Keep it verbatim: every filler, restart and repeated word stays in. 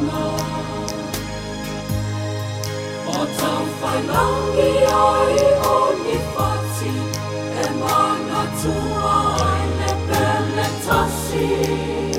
我就快樂意愛安逸發展，誒瑪納做愛咧別咧測試。